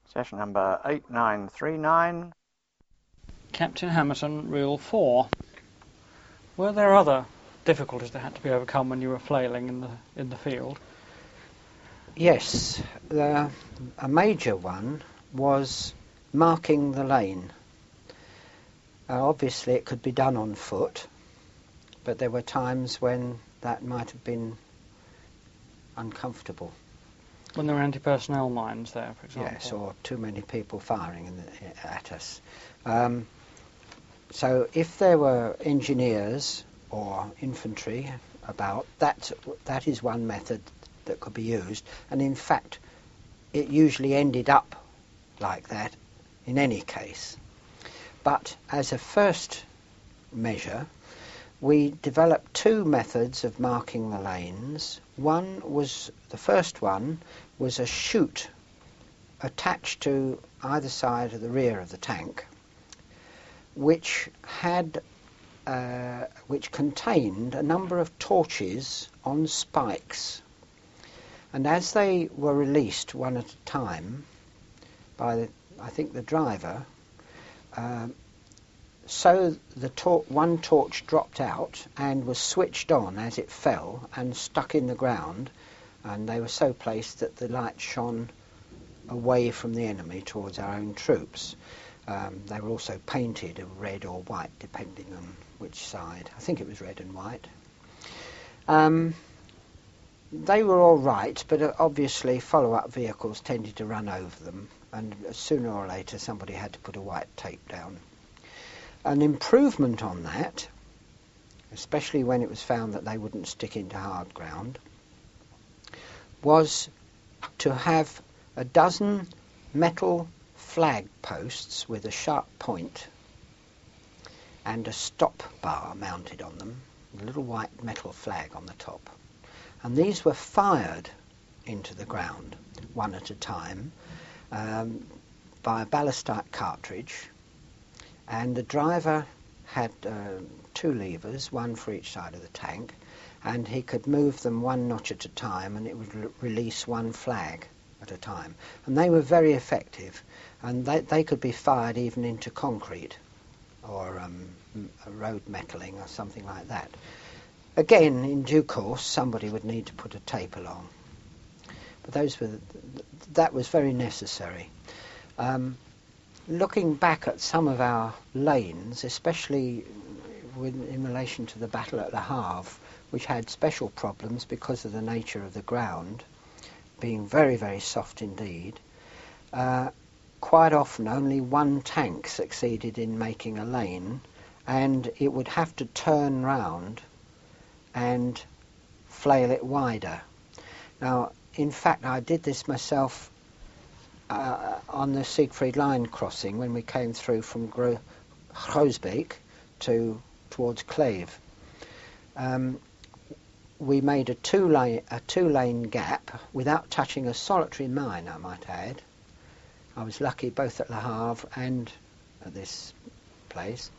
Session number 8939. Captain Hammerton, Reel 4. Were there other difficulties that had to be overcome when you were flailing in the field? Yes, a major one was marking the lane. Obviously it could be done on foot, but there were times when that might have been uncomfortable. When there were anti-personnel mines there, for example? Yes, or too many people firing at us. So if there were engineers or infantry about, that is one method that could be used. And in fact, it usually ended up like that in any case. But as a first measure, we developed two methods of marking the lanes. The first one was a chute attached to either side of the rear of the tank, which contained a number of torches on spikes. And as they were released one at a time by, I think, the driver, so one torch dropped out and was switched on as it fell and stuck in the ground, and they were so placed that the light shone away from the enemy towards our own troops. They were also painted red or white, depending on which side. I think it was red and white. They were all right, but obviously follow-up vehicles tended to run over them, and sooner or later somebody had to put a white tape down. An improvement on that, especially when it was found that they wouldn't stick into hard ground, was to have a dozen metal flag posts with a sharp point and a stop bar mounted on them, a little white metal flag on the top. And these were fired into the ground, one at a time, by a ballistite cartridge. And the driver had two levers, one for each side of the tank, and he could move them one notch at a time, and it would release one flag at a time. And they were very effective, and they could be fired even into concrete or road metalling or something like that. Again, in due course, somebody would need to put a tape along. But that was very necessary. Looking back at some of our lanes, especially in relation to the battle at Le Havre, which had special problems because of the nature of the ground, being very, very soft indeed, quite often only one tank succeeded in making a lane, and it would have to turn round and flail it wider. Now, in fact, I did this myself on the Siegfried Line crossing when we came through from Groesbeek towards Cleve. We made a two-lane gap without touching a solitary mine, I might add. I was lucky both at Le Havre and at this place.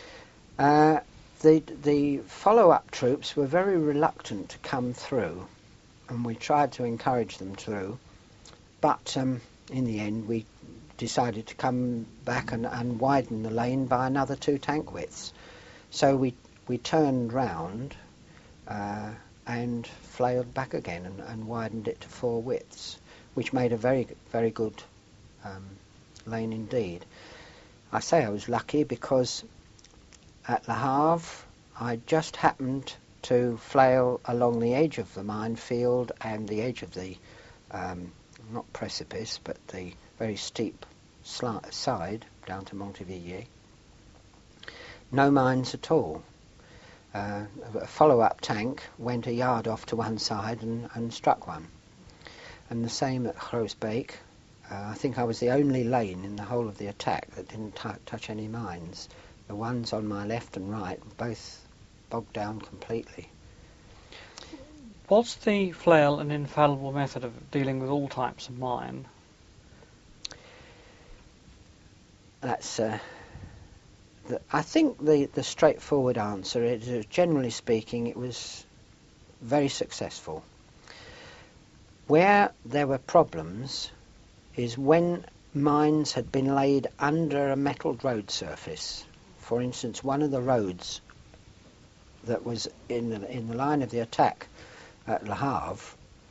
The follow-up troops were very reluctant to come through, and we tried to encourage them through, but in the end we decided to come back and widen the lane by another 2 tank widths. So we turned round and flailed back again and widened it to 4 widths, which made a very, very good lane indeed. I say I was lucky because at Le Havre I just happened to flail along the edge of the minefield and the edge of the, not precipice, but the very steep side down to Montevilliers. No mines at all. A follow-up tank went a yard off to one side and struck one. And the same at Groesbeek. I think I was the only lane in the whole of the attack that didn't touch any mines. The ones on my left and right both bogged down completely. Was the flail an infallible method of dealing with all types of mine? That's I think the straightforward answer is, generally speaking, it was very successful. Where there were problems is when mines had been laid under a metal road surface. For instance, one of the roads that was in the line of the attack at Le Havre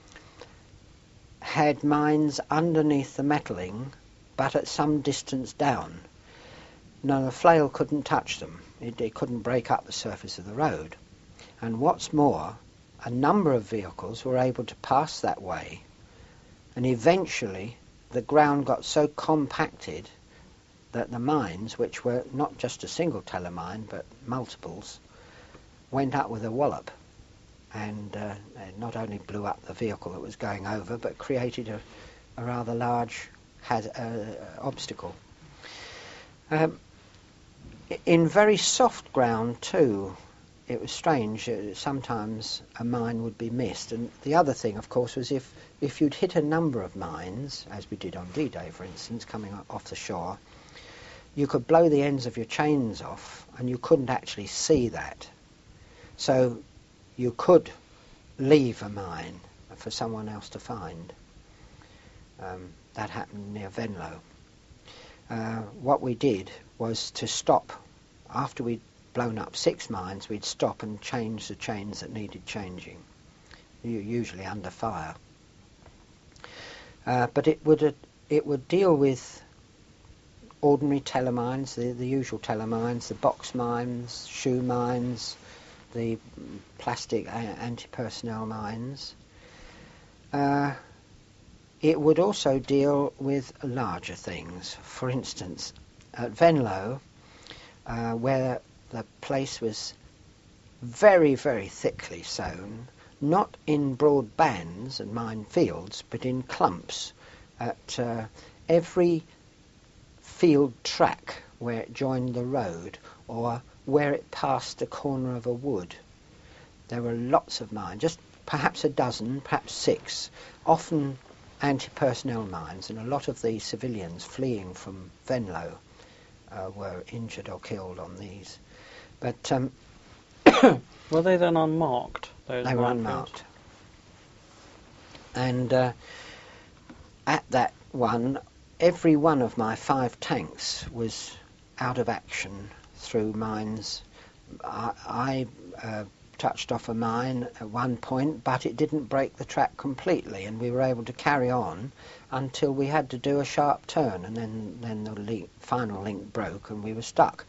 had mines underneath the metalling, but at some distance down. Now, the flail couldn't touch them. It couldn't break up the surface of the road. And what's more, a number of vehicles were able to pass that way, and eventually the ground got so compacted that the mines, which were not just a single telemine but multiples, went up with a wallop, and it not only blew up the vehicle that was going over but created a rather large obstacle. In very soft ground too, it was strange. Sometimes a mine would be missed. And the other thing, of course, was if you'd hit a number of mines, as we did on D-Day, for instance, coming off the shore, you could blow the ends of your chains off and you couldn't actually see that. So you could leave a mine for someone else to find. That happened near Venlo. What we did was to stop. After we'd blown up 6 mines, we'd stop and change the chains that needed changing, usually under fire. But it would deal with ordinary telemines, the usual telemines, the box mines, shoe mines, the plastic anti-personnel mines. It would also deal with larger things. For instance, at Venlo, where the place was very, very thickly sown, not in broad bands and mine fields, but in clumps at every field track where it joined the road or where it passed the corner of a wood. There were lots of mines, just perhaps a dozen, perhaps 6, often anti-personnel mines, and a lot of the civilians fleeing from Venlo were injured or killed on these. But were they then unmarked? They were unmarked. And at that one, every one of my 5 tanks was out of action through mines. I touched off a mine at one point, but it didn't break the track completely, and we were able to carry on until we had to do a sharp turn, and then the final link broke and we were stuck.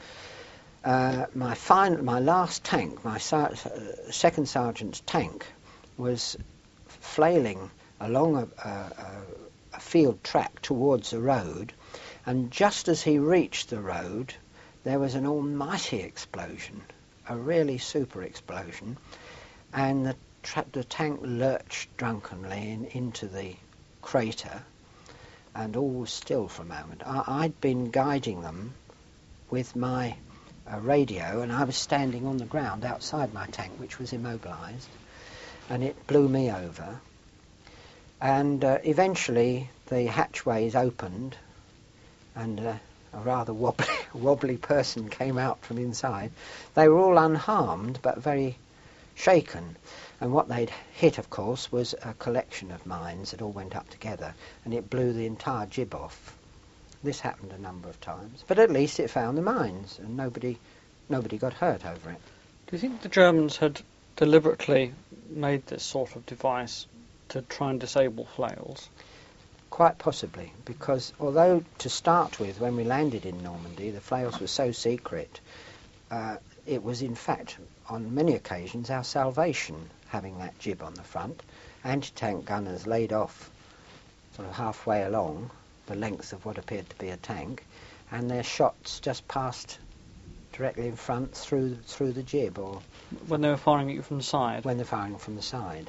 My last tank, my second sergeant's tank, was flailing along a field track towards the road, and just as he reached the road, there was an almighty explosion, a really super explosion, and the tank lurched drunkenly into the crater, and all was still for a moment. I'd been guiding them with my radio, and I was standing on the ground outside my tank, which was immobilised, and it blew me over. And eventually the hatchways opened, and a rather wobbly person came out from inside. They were all unharmed, but very shaken. And what they'd hit, of course, was a collection of mines that all went up together, and it blew the entire jib off. This happened a number of times, but at least it found the mines, and nobody got hurt over it. Do you think the Germans had deliberately made this sort of device to try and disable flails? Quite possibly, because although to start with, when we landed in Normandy, the flails were so secret, it was in fact on many occasions our salvation, having that jib on the front. Anti-tank gunners laid off sort of halfway along the length of what appeared to be a tank, and their shots just passed directly in front through the jib. Or when they were firing at you from the side? When they're firing from the side.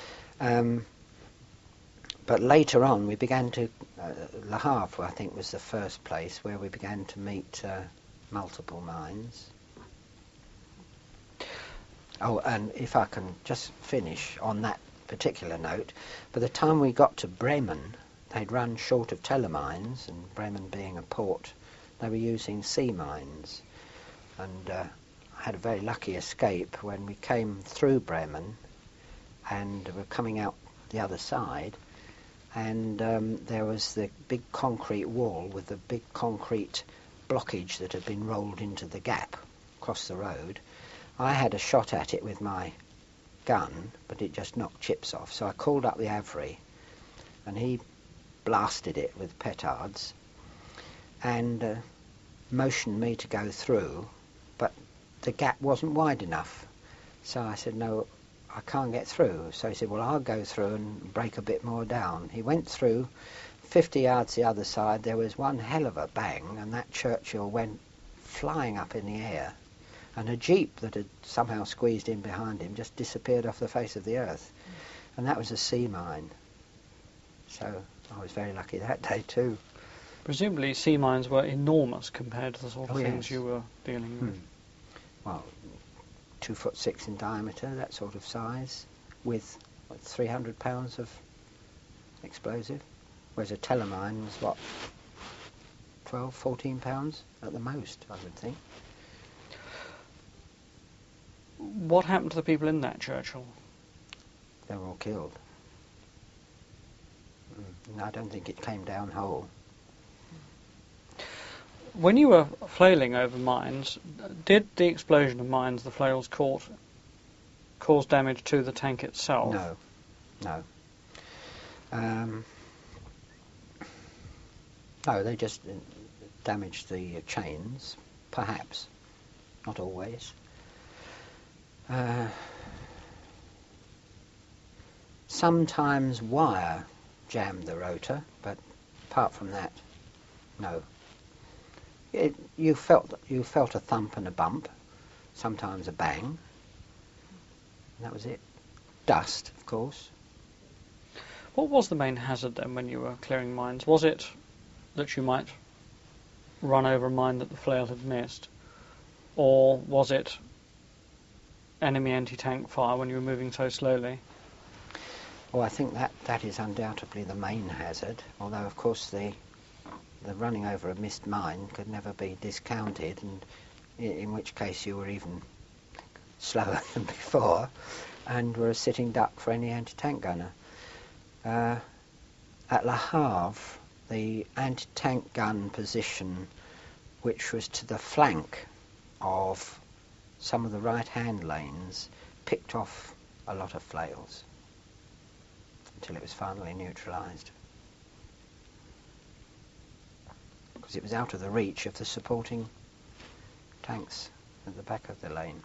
But later on we began to, Le Havre I think was the first place where we began to meet multiple mines. Oh, and if I can just finish on that particular note, by the time we got to Bremen, they'd run short of telemines, and Bremen being a port, they were using sea mines. And I had a very lucky escape when we came through Bremen and were coming out the other side. and there was the big concrete wall with the big concrete blockage that had been rolled into the gap across the road. I had a shot at it with my gun, but it just knocked chips off. So I called up the Avri, and he blasted it with petards and motioned me to go through, but the gap wasn't wide enough. So I said, no, I can't get through. So he said, well, I'll go through and break a bit more down. He went through. 50 yards the other side, there was one hell of a bang, and that Churchill went flying up in the air. And a jeep that had somehow squeezed in behind him just disappeared off the face of the earth. And that was a sea mine. So I was very lucky that day too. Presumably sea mines were enormous compared to the sort of things yes. you were dealing with. Well, 2'6" in diameter, that sort of size, with 300 pounds of explosive. Whereas a telemine was, what, 12, 14 pounds at the most, I would think. What happened to the people in that Churchill? They were all killed. I don't think it came down whole. When you were flailing over mines, did the explosion of mines the flails caught cause damage to the tank itself? No. No, they just damaged the chains, perhaps, not always. Sometimes wire jammed the rotor, but apart from that, no. You felt a thump and a bump, sometimes a bang, and that was it. Dust, of course. What was the main hazard then when you were clearing mines? Was it that you might run over a mine that the flail had missed, or was it enemy anti-tank fire when you were moving so slowly? Well, I think that is undoubtedly the main hazard, although of course the running over a missed mine could never be discounted, and in which case you were even slower than before and were a sitting duck for any anti-tank gunner. At Le Havre, the anti-tank gun position, which was to the flank of some of the right-hand lanes, picked off a lot of flails until it was finally neutralised, because it was out of the reach of the supporting tanks at the back of the lane.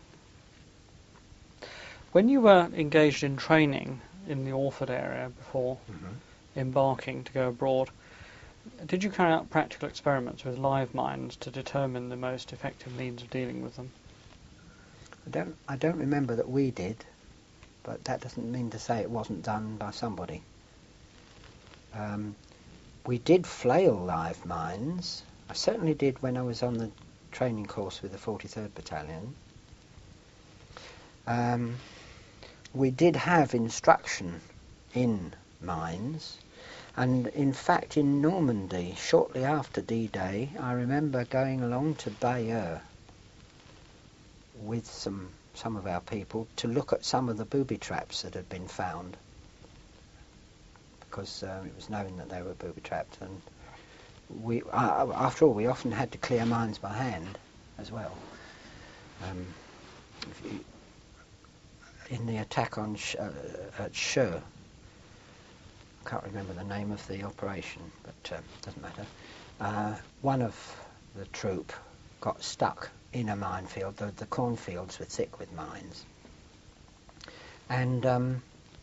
When you were engaged in training in the Alford area before embarking to go abroad, did you carry out practical experiments with live mines to determine the most effective means of dealing with them? I don't remember that we did, but that doesn't mean to say it wasn't done by somebody. We did flail live mines. I certainly did when I was on the training course with the 43rd Battalion. We did have instruction in mines, and in fact in Normandy, shortly after D-Day, I remember going along to Bayeux with some of our people to look at some of the booby traps that had been found, because it was known that they were booby trapped, and we, after all, we often had to clear mines by hand as well. In the attack on at Cheux, I can't remember the name of the operation, but doesn't matter. One of the troop got stuck in a minefield. The cornfields were thick with mines, and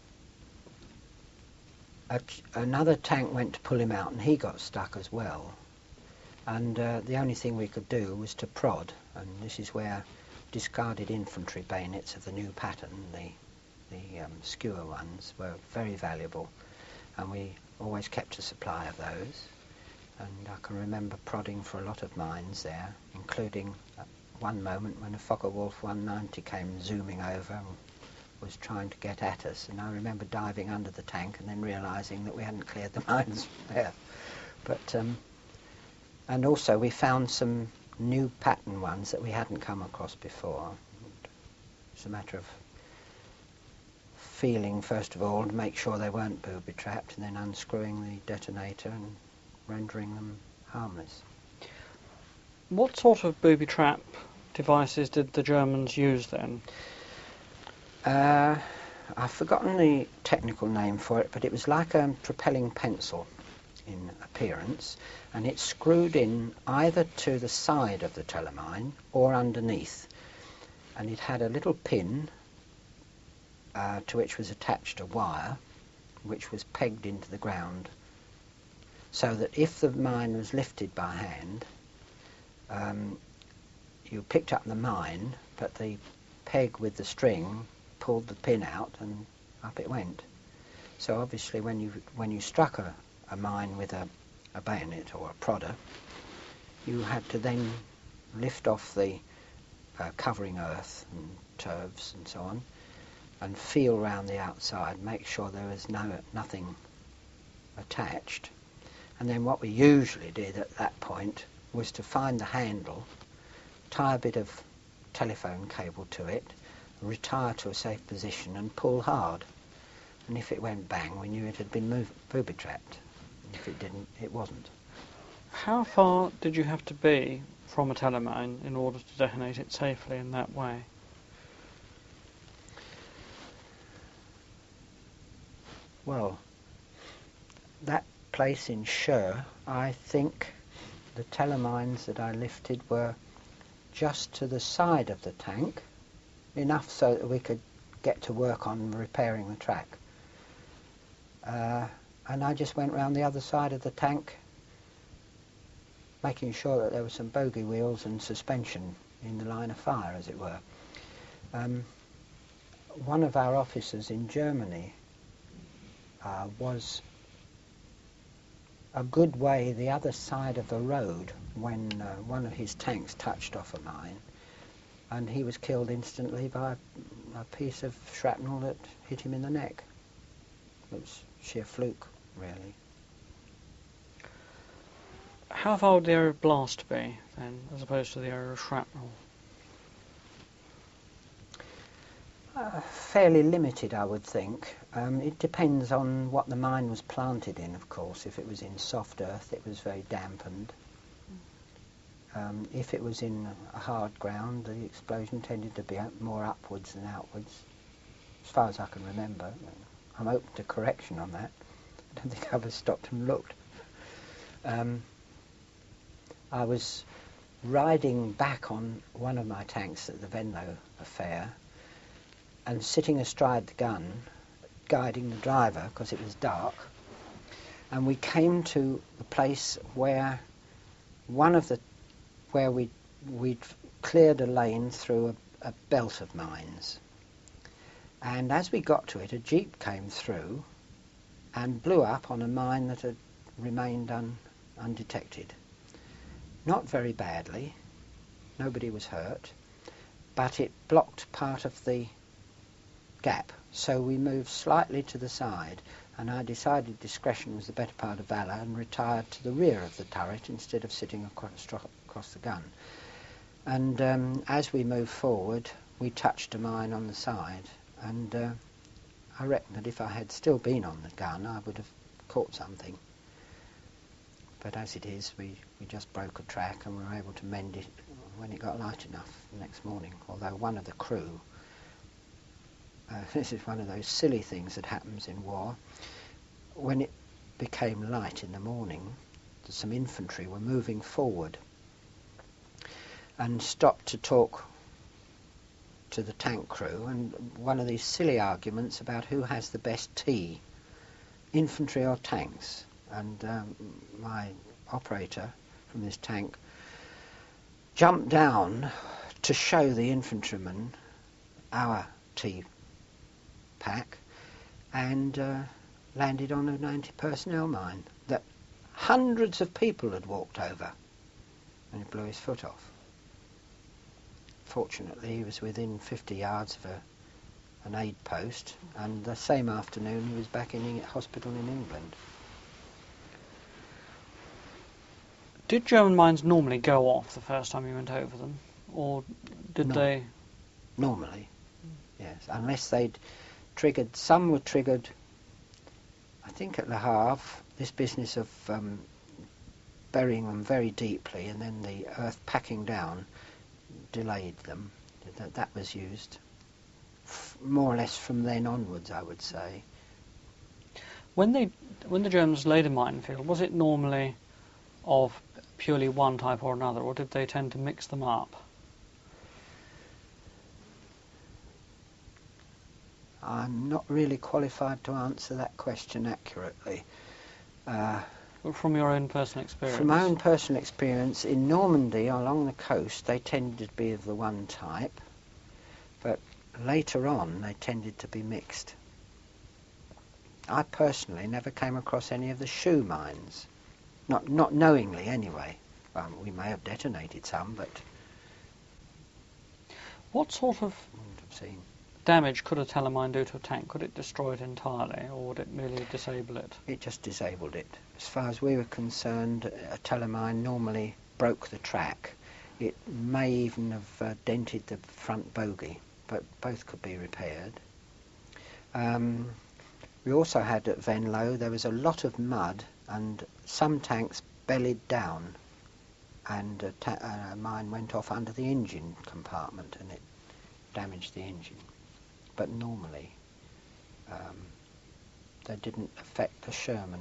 another tank went to pull him out, and he got stuck as well. And the only thing we could do was to prod, and this is where discarded infantry bayonets of the new pattern, the skewer ones, were very valuable, and we always kept a supply of those. And I can remember prodding for a lot of mines there, including one moment when a Focke-Wulf 190 came zooming over and was trying to get at us, and I remember diving under the tank and then realising that we hadn't cleared the mines there. But and also we found some new pattern ones that we hadn't come across before. It's a matter of feeling, first of all, to make sure they weren't booby-trapped, and then unscrewing the detonator and rendering them harmless. What sort of booby-trap devices did the Germans use then? I've forgotten the technical name for it, but it was like a propelling pencil in appearance, and it's screwed in either to the side of the telemine or underneath. And it had a little pin to which was attached a wire, which was pegged into the ground, so that if the mine was lifted by hand, you picked up the mine, but the peg with the string pulled the pin out and up it went. So obviously when you struck a mine with a bayonet or a prodder, you had to then lift off the covering earth and turfs and so on, and feel round the outside, make sure there was nothing attached. And then what we usually did at that point was to find the handle, tie a bit of telephone cable to it, retire to a safe position and pull hard. And if it went bang, we knew it had been booby-trapped. If it didn't, it wasn't. How far did you have to be from a telemine in order to detonate it safely in that way? Well, that place in Scher, I think the telemines that I lifted were just to the side of the tank, enough so that we could get to work on repairing the track. And I just went round the other side of the tank, making sure that there were some bogey wheels and suspension in the line of fire, as it were. One of our officers in Germany was a good way the other side of the road when one of his tanks touched off a mine, and he was killed instantly by a piece of shrapnel that hit him in the neck. It was sheer fluke, really. How far would the area of blast be, then, as opposed to the area of shrapnel? Fairly limited, I would think. It depends on what the mine was planted in, of course. If it was in soft earth, it was very dampened. If it was in a hard ground, the explosion tended to be more upwards than outwards, as far as I can remember. I'm open to correction on that. I don't think I ever stopped and looked. I was riding back on one of my tanks at the Venlo affair and sitting astride the gun, guiding the driver because it was dark, and we came to the place where we'd cleared a lane through a belt of mines. And as we got to it, a jeep came through and blew up on a mine that had remained undetected. Not very badly, nobody was hurt, but it blocked part of the gap, so we moved slightly to the side, and I decided discretion was the better part of valour and retired to the rear of the turret instead of sitting across the gun. And as we moved forward, we touched a mine on the side, and I reckon that if I had still been on the gun, I would have caught something. But as it is, we just broke a track and we were able to mend it when it got light enough the next morning, although one of the crew, this is one of those silly things that happens in war, when it became light in the morning, some infantry were moving forward and stopped to talk to the tank crew, and one of these silly arguments about who has the best tea, infantry or tanks. And my operator from this tank jumped down to show the infantryman our tea pack and landed on an anti-personnel mine that hundreds of people had walked over, and he blew his foot off. Fortunately, he was within 50 yards of an aid post, and the same afternoon he was back in hospital in England. Did German mines normally go off the first time you went over them, or did they? Normally, yes, unless they'd triggered. Some were triggered, I think, at Le Havre. This business of burying them very deeply and then the earth packing down delayed them. That was used more or less from then onwards, I would say. When the Germans laid a minefield, was it normally of purely one type or another, or did they tend to mix them up? I'm not really qualified to answer that question accurately. From your own personal experience? From my own personal experience, in Normandy, along the coast, they tended to be of the one type, but later on they tended to be mixed. I personally never came across any of the shoe mines, not knowingly anyway. We may have detonated some, but what sort of wouldn't have seen. Damage could a telemine do to a tank? Could it destroy it entirely, or would it merely disable it? It just disabled it. As far as we were concerned, a telemine normally broke the track. It may even have dented the front bogie, but both could be repaired. We also had at Venlo, there was a lot of mud, and some tanks bellied down, and a mine went off under the engine compartment, and it damaged the engine. But normally, they didn't affect the Sherman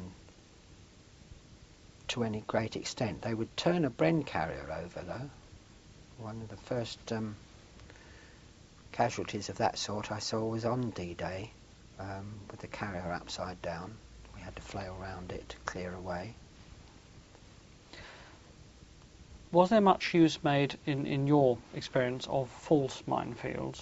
to any great extent. They would turn a Bren carrier over, though. One of the first casualties of that sort I saw was on D-Day, with the carrier upside down. We had to flail round it to clear away. Was there much use made, in your experience, of false minefields?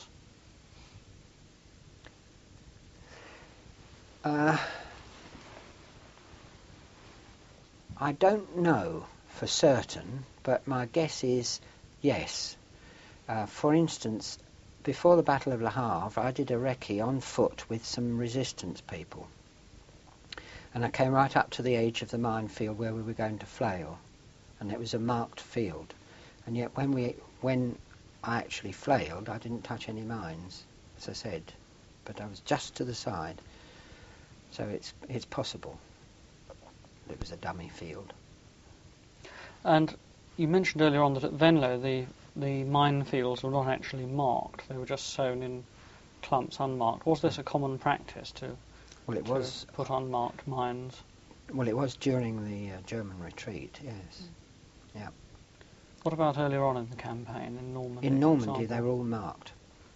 I don't know for certain, but my guess is yes. For instance, before the Battle of Le Havre, I did a recce on foot with some resistance people. And I came right up to the edge of the minefield where we were going to flail. And it was a marked field. And yet when I actually flailed, I didn't touch any mines, as I said. But I was just to the side. So it's possible that it was a dummy field. And you mentioned earlier on that at Venlo the minefields were not actually marked; they were just sown in clumps unmarked. Was this a common practice to put unmarked mines? Well, it was during the German retreat, yes. Yeah. What about earlier on in the campaign in Normandy? In Normandy, they were all marked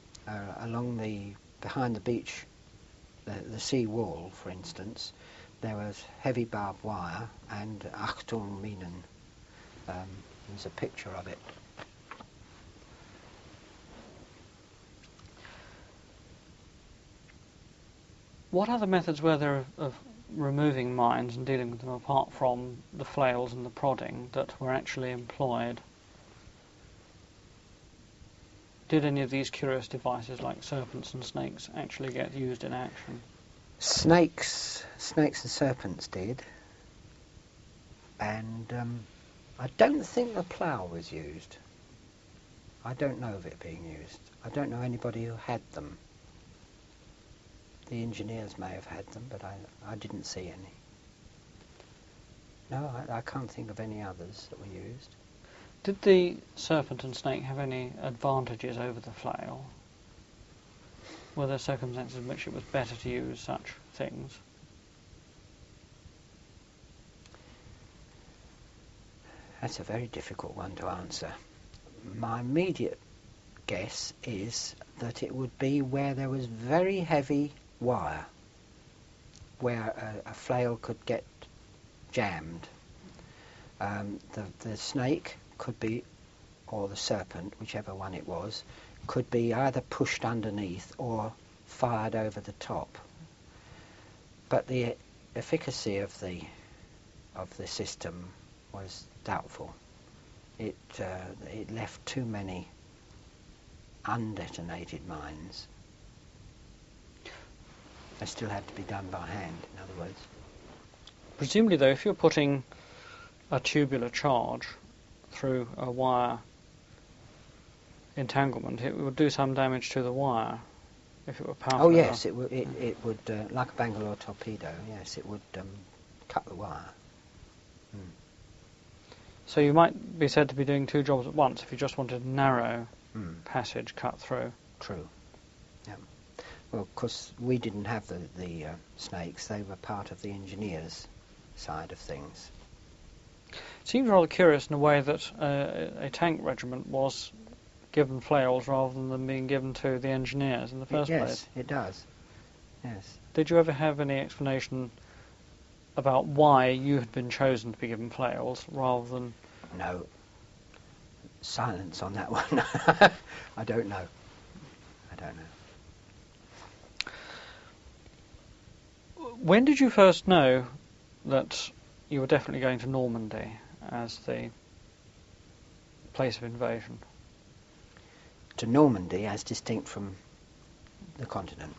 behind the beach. The sea wall, for instance, there was heavy barbed wire and Achtung Minen. There's a picture of it. What other methods were there of removing mines and dealing with them apart from the flails and the prodding that were actually employed? Did any of these curious devices like serpents and snakes actually get used in action? Snakes and serpents did. And I don't think the plough was used. I don't know of it being used. I don't know anybody who had them. The engineers may have had them, but I didn't see any. No, I can't think of any others that were used. Did the serpent and snake have any advantages over the flail? Were there circumstances in which it was better to use such things? That's a very difficult one to answer. My immediate guess is that it would be where there was very heavy wire, where a flail could get jammed. The snake could be, or the serpent, whichever one it was, could be either pushed underneath or fired over the top. But the efficacy of the system was doubtful. It left too many undetonated mines. They still had to be done by hand, in other words. Presumably, though, if you're putting a tubular charge through a wire entanglement, it would do some damage to the wire. if it were powered? Oh yes, it would, like a Bangalore torpedo, yes, it would cut the wire. So you might be said to be doing two jobs at once if you just wanted a narrow passage cut through. True. Yeah. Well, of course, we didn't have the snakes. They were part of the engineers' side of things. It seems rather curious in a way that a tank regiment was given flails rather than them being given to the engineers in the first place. Yes, it does. Yes. Did you ever have any explanation about why you had been chosen to be given flails rather than... No. Silence on that one. I don't know. When did you first know that you were definitely going to Normandy as the place of invasion? To Normandy, as distinct from the continent.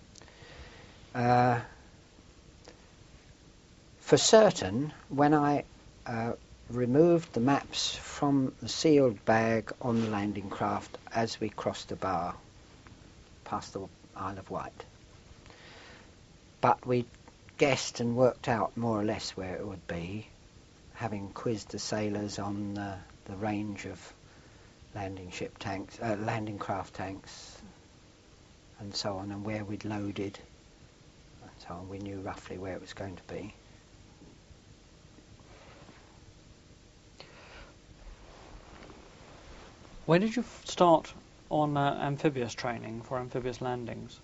For certain, when I removed the maps from the sealed bag on the landing craft as we crossed the bar past the Isle of Wight. But we guessed and worked out more or less where it would be, having quizzed the sailors on the range of landing craft tanks, and so on, and where we'd loaded, and so on. We knew roughly where it was going to be. When did you start on amphibious training for amphibious landings?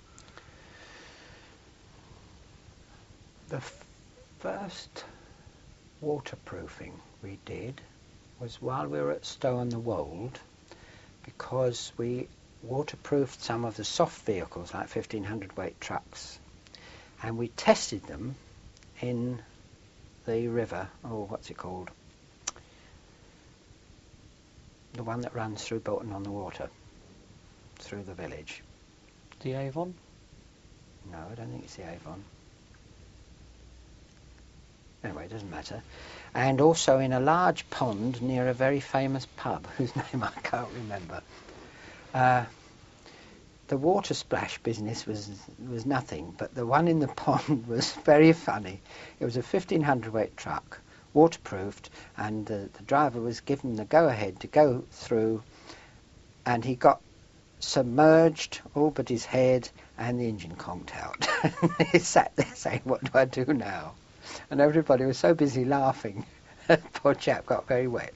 The first waterproofing we did was while we were at Stow-on-the-Wold, because we waterproofed some of the soft vehicles, like 1,500 weight trucks, and we tested them in the river, or what's it called? The one that runs through Bolton-on-the-Water, through the village. The Avon? No, I don't think it's the Avon. Anyway, it doesn't matter. And also in a large pond near a very famous pub, whose name I can't remember. The water splash business was nothing, but the one in the pond was very funny. It was a 1,500 weight truck, waterproofed, and the driver was given the go-ahead to go through, and he got submerged all but his head, and the engine conked out. He sat there saying, "What do I do now?" And everybody was so busy laughing, the poor chap got very wet.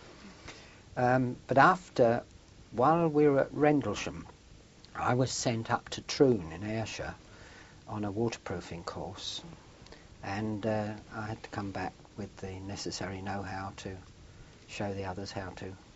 But while we were at Rendlesham, I was sent up to Troon in Ayrshire on a waterproofing course, and I had to come back with the necessary know-how to show the others how to